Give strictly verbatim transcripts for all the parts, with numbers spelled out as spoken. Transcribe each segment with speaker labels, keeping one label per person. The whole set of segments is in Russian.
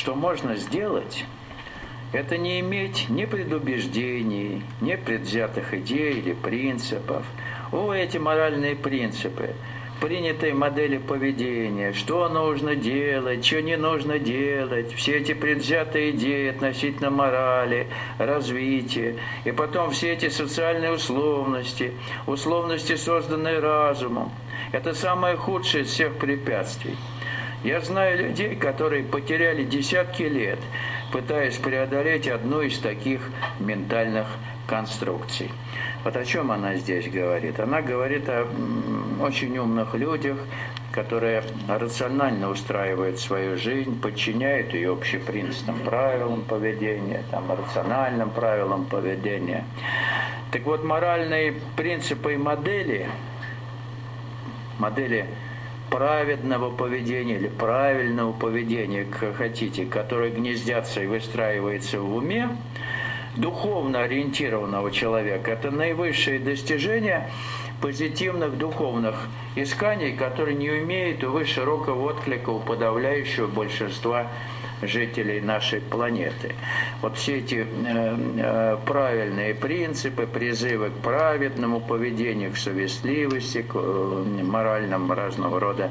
Speaker 1: что можно сделать, это не иметь ни предубеждений, ни предвзятых идей или принципов. О, эти моральные принципы, принятые модели поведения, что нужно делать, что не нужно делать, все эти предвзятые идеи относительно морали, развития, и потом все эти социальные условности, условности, созданные разумом. Это самое худшее из всех препятствий. Я знаю людей, которые потеряли десятки лет, пытаясь преодолеть одну из таких ментальных конструкций. Вот о чем она здесь говорит? Она говорит о очень умных людях, которые рационально устраивают свою жизнь, подчиняют ее общепринятым правилам поведения, там, рациональным правилам поведения. Так вот, моральные принципы и модели, модели праведного поведения или правильного поведения, как хотите, которые гнездятся и выстраиваются в уме, духовно ориентированного человека, это наивысшее достижение позитивных духовных исканий, которые не имеют, увы, широкого отклика у подавляющего большинства жителей нашей планеты. Вот все эти э, э, правильные принципы, призывы к праведному поведению, к совестливости, к э, моральным разного рода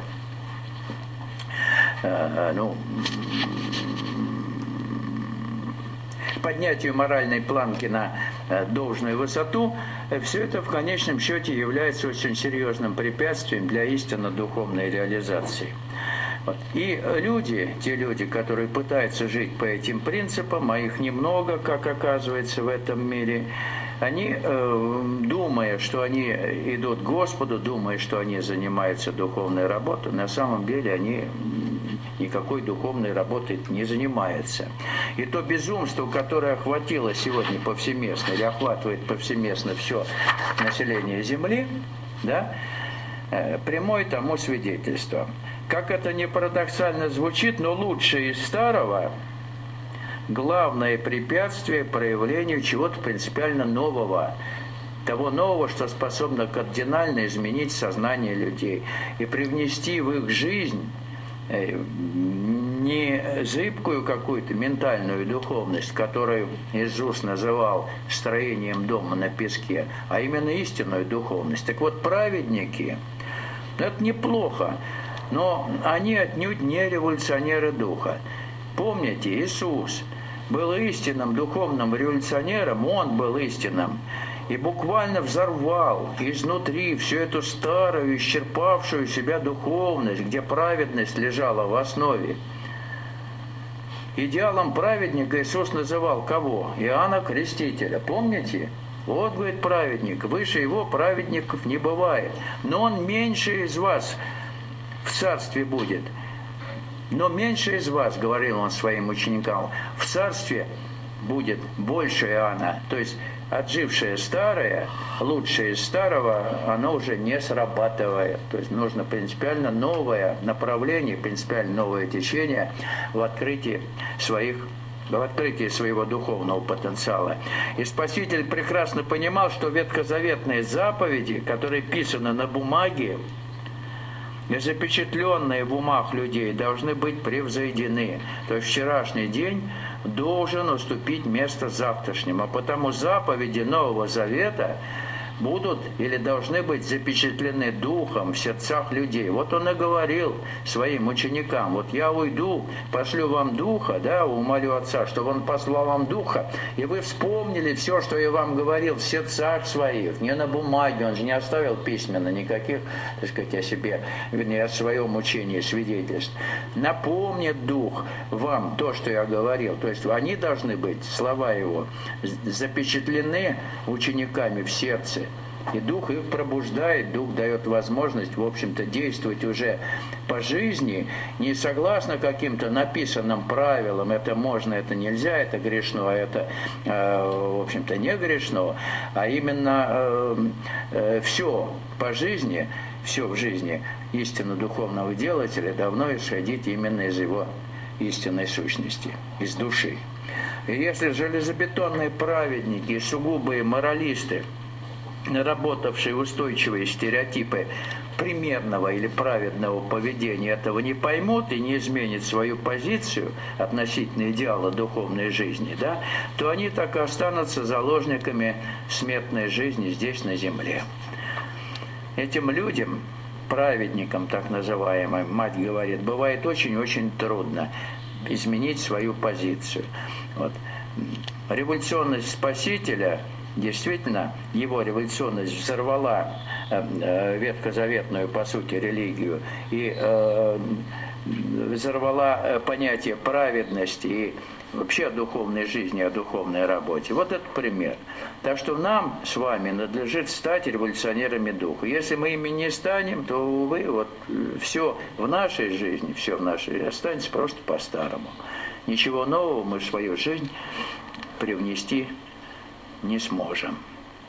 Speaker 1: э, ну, поднятию моральной планки на должную высоту, все это в конечном счете является очень серьезным препятствием для истинно духовной реализации. Вот. И люди, те люди, которые пытаются жить по этим принципам, а их немного, как оказывается, в этом мире, они, думая, что они идут к Господу, думая, что они занимаются духовной работой, на самом деле они никакой духовной работой не занимаются. И то безумство, которое охватило сегодня повсеместно, или охватывает повсеместно все население Земли, да, прямое тому свидетельство. Как это не парадоксально звучит, но лучшее из старого – главное препятствие проявлению чего-то принципиально нового, того нового, что способно кардинально изменить сознание людей и привнести в их жизнь не зыбкую какую-то ментальную духовность, которую Иисус называл строением дома на песке, а именно истинную духовность. Так вот, праведники – это неплохо, но они отнюдь не революционеры духа. Помните, Иисус был истинным духовным революционером, Он был истинным, и буквально взорвал изнутри всю эту старую, исчерпавшую себя духовность, где праведность лежала в основе. Идеалом праведника Иисус называл кого? Иоанна Крестителя. Помните? Вот, говорит, праведник, выше его праведников не бывает. Но он меньше из вас в царстве будет. Но меньше из вас, говорил он своим ученикам, в царстве будет больше Иоанна. То есть отжившее старое, лучшее из старого, оно уже не срабатывает. То есть нужно принципиально новое направление, принципиально новое течение в открытии своих в открытии своего духовного потенциала. И Спаситель прекрасно понимал, что ветхозаветные заповеди, которые писаны на бумаге и запечатленные в умах людей, должны быть превзойдены. То есть вчерашний день должен уступить место завтрашнему. А потому заповеди Нового Завета будут или должны быть запечатлены Духом в сердцах людей. Вот он и говорил своим ученикам: вот я уйду, пошлю вам Духа, да, умолю Отца, чтобы Он послал вам Духа, и вы вспомнили все, что я вам говорил в сердцах своих, не на бумаге. Он же не оставил письменно никаких, так сказать, о себе, вернее, о своем учении свидетельств. Напомнит Дух вам то, что я говорил. То есть они должны быть, слова Его, запечатлены учениками в сердце. И Дух их пробуждает, Дух дает возможность, в общем-то, действовать уже по жизни, не согласно каким-то написанным правилам, это можно, это нельзя, это грешно, а это, в общем-то, не грешно, а именно все по жизни, все в жизни истинно духовного делателя должно исходить именно из его истинной сущности, из души. И если железобетонные праведники и сугубые моралисты, наработавшие устойчивые стереотипы примерного или праведного поведения этого не поймут и не изменят свою позицию относительно идеала духовной жизни, да, то они так и останутся заложниками смертной жизни здесь, на земле. Этим людям, праведникам так называемым, мать говорит, бывает очень-очень трудно изменить свою позицию. Вот. Революционность Спасителя, действительно, его революционность взорвала э, ветхозаветную, по сути, религию и э, взорвала понятие праведности и вообще о духовной жизни, о духовной работе. Вот это пример. Так что нам с вами надлежит стать революционерами духа. Если мы ими не станем, то, увы, вот все в нашей жизни, все в нашей жизни останется просто по-старому. Ничего нового мы в свою жизнь привнести не сможем.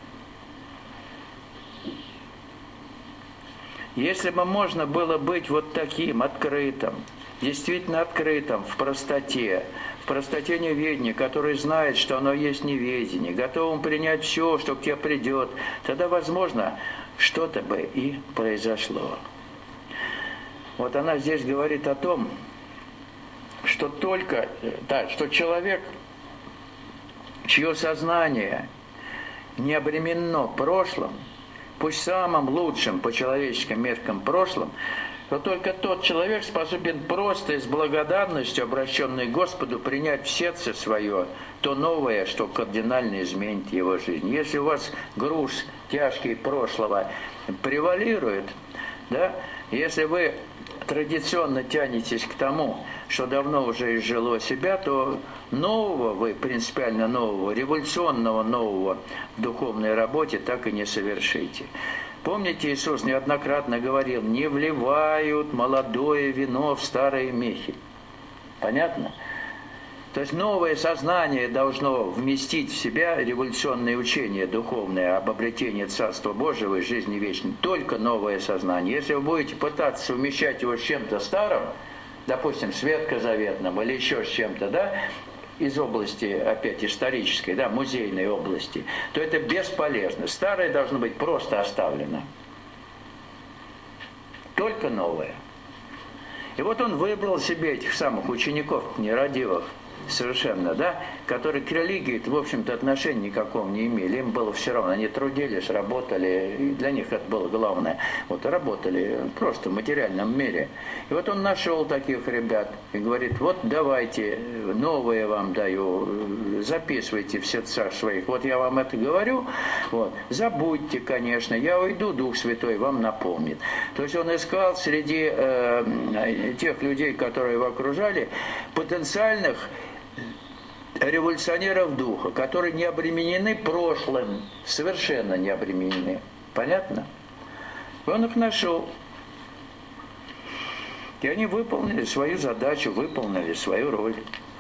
Speaker 1: Если бы можно было быть вот таким открытым, действительно открытым, в простоте, в простоте неведения, который знает, что оно есть неведение, готовым принять все, что к тебе придет, тогда, возможно, что-то бы и произошло. Вот она здесь говорит о том, что только, да, что человек, чье сознание не обременено прошлым, пусть самым лучшим по человеческим меркам прошлым, то только тот человек способен просто и с благодарностью, обращенный к Господу, принять в сердце свое то новое, что кардинально изменит его жизнь. Если у вас груз тяжкий прошлого превалирует, да, если вы традиционно тянетесь к тому, что давно уже изжило себя, то нового вы, принципиально нового, революционного нового в духовной работе так и не совершите. Помните, Иисус неоднократно говорил, не вливают молодое вино в старые мехи. Понятно? То есть новое сознание должно вместить в себя революционное учение духовное об обретении Царства Божьего и жизни вечной. Только новое сознание. Если вы будете пытаться совмещать его с чем-то старым, допустим, с ветхозаветным или еще с чем-то, да, из области, опять, исторической, да, музейной области, то это бесполезно. Старое должно быть просто оставлено. Только новое. И вот он выбрал себе этих самых учеников нерадивых, совершенно, да, которые к религии, в общем-то, отношения никакого не имели. Им было все равно, они трудились, работали, и для них это было главное. Вот работали просто в материальном мире. И вот он нашел таких ребят и говорит, вот давайте, новое вам даю, записывайте в сердцах своих. Вот я вам это говорю, вот, забудьте, конечно, я уйду, Дух Святой вам напомнит. То есть он искал среди э, тех людей, которые его окружали, потенциальных революционеров духа, которые не обременены прошлым, совершенно не обременены. Понятно? Он их нашел. И они выполнили свою задачу, выполнили свою роль.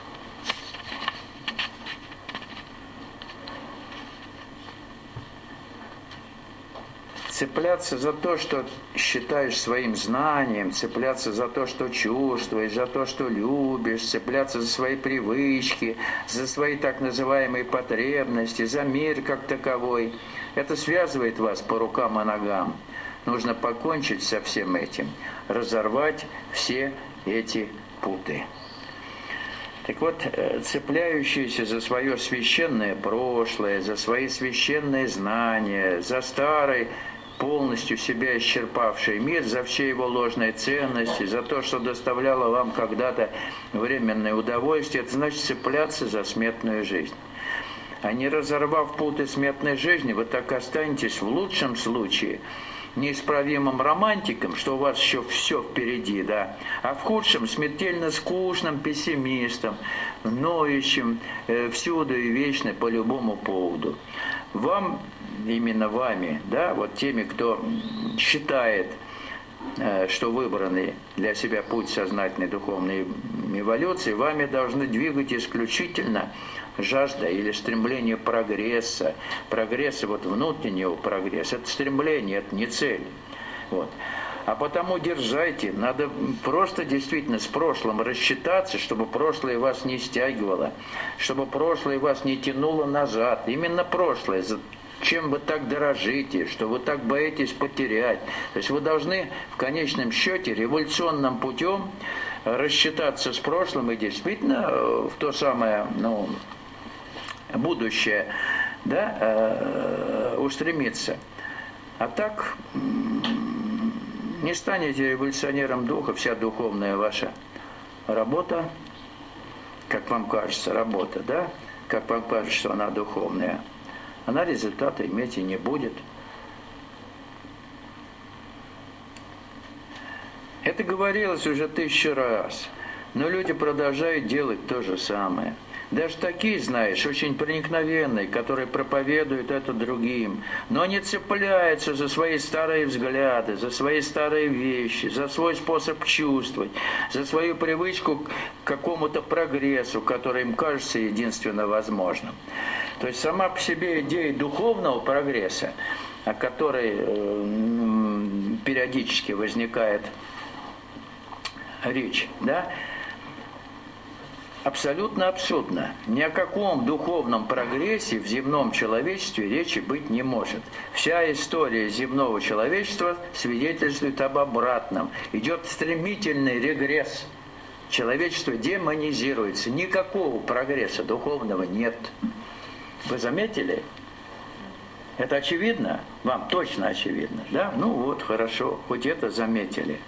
Speaker 1: Цепляться за то, что считаешь своим знанием, цепляться за то, что чувствуешь, за то, что любишь, цепляться за свои привычки, за свои так называемые потребности, за мир как таковой. Это связывает вас по рукам и ногам. Нужно покончить со всем этим, разорвать все эти путы. Так вот, цепляющиеся за свое священное прошлое, за свои священные знания, за старый, полностью себя исчерпавший мир, за все его ложные ценности, за то, что доставляло вам когда-то временное удовольствие, это значит цепляться за смертную жизнь. А не разорвав путы смертной жизни, вы так останетесь в лучшем случае неисправимым романтиком, что у вас еще все впереди, да, а в худшем смертельно скучным пессимистом, ноющим э, всюду и вечно по любому поводу. Вам, именно вами, да, вот теми, кто считает, э, что выбранный для себя путь сознательной духовной эволюции, вами должны двигать исключительно жажда или стремление прогресса, прогресса, вот внутреннего прогресса, это стремление, это не цель. Вот. А потому дерзайте, надо просто действительно с прошлым рассчитаться, чтобы прошлое вас не стягивало, чтобы прошлое вас не тянуло назад. Именно прошлое чем вы так дорожите, что вы так боитесь потерять. То есть вы должны в конечном счете революционным путем рассчитаться с прошлым и действительно в то самое, ну, будущее, да, э, устремиться. А так не станете революционером духа, вся духовная ваша работа, как вам кажется, работа, да, как вам кажется, что она духовная, она результата иметь и не будет. Это говорилось уже тысячу раз, но люди продолжают делать то же самое. Даже такие, знаешь, очень проникновенные, которые проповедуют это другим, но они цепляются за свои старые взгляды, за свои старые вещи, за свой способ чувствовать, за свою привычку к какому-то прогрессу, который им кажется единственно возможным. То есть сама по себе идея духовного прогресса, о которой э, периодически возникает речь, да, абсолютно абсурдно. Ни о каком духовном прогрессе в земном человечестве речи быть не может. Вся история земного человечества свидетельствует об обратном. Идет стремительный регресс. Человечество демонизируется. Никакого прогресса духовного нет. Вы заметили? Это очевидно? Вам точно очевидно, да? Ну вот, хорошо, хоть это заметили.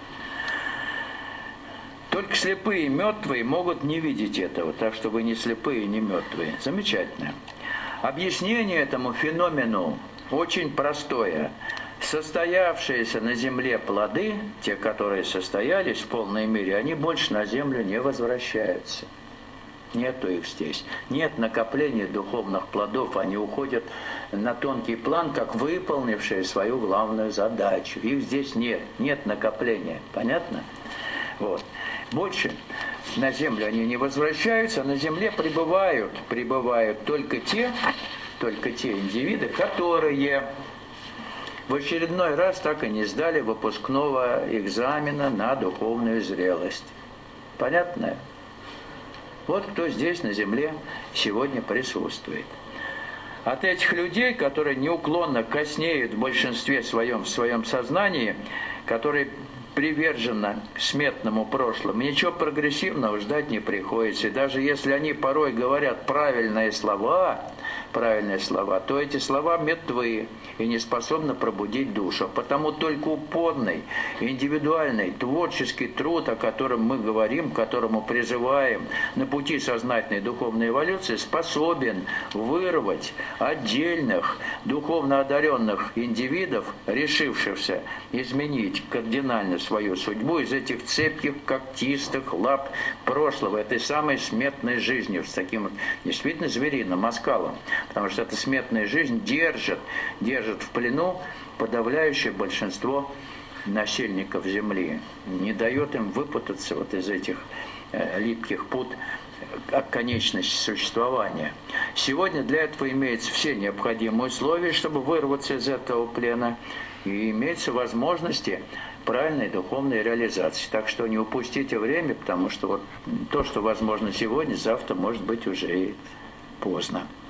Speaker 1: Только слепые и мертвые могут не видеть этого, так что вы не слепые и не мертвые. Замечательно. Объяснение этому феномену очень простое. Состоявшиеся на земле плоды, те, которые состоялись в полной мере, они больше на землю не возвращаются. Нету их здесь. Нет накопления духовных плодов. Они уходят на тонкий план, как выполнившие свою главную задачу. Их здесь нет. Нет накопления. Понятно? Вот. Больше на землю они не возвращаются, а на земле пребывают, пребывают только те, только те индивиды, которые в очередной раз так и не сдали выпускного экзамена на духовную зрелость. Понятно? Вот кто здесь на земле сегодня присутствует. От этих людей, которые неуклонно коснеют в большинстве своем, в своем сознании, которые приверженно к смертному прошлому, ничего прогрессивного ждать не приходится. И даже если они порой говорят правильные слова, правильные слова, то эти слова мертвы и не способны пробудить душу. Потому только упорный, индивидуальный, творческий труд, о котором мы говорим, к которому призываем на пути сознательной духовной эволюции, способен вырвать отдельных духовно одаренных индивидов, решившихся изменить кардинально свою судьбу из этих цепких, когтистых лап прошлого, этой самой смертной жизни, с таким действительно звериным оскалом. Потому что эта смертная жизнь держит, держит в плену подавляющее большинство насельников Земли. Не дает им выпутаться вот из этих э, липких пут как конечность существования. Сегодня для этого имеются все необходимые условия, чтобы вырваться из этого плена, и имеются возможности правильной духовной реализации. Так что не упустите время, потому что вот то, что возможно сегодня, завтра может быть уже и поздно.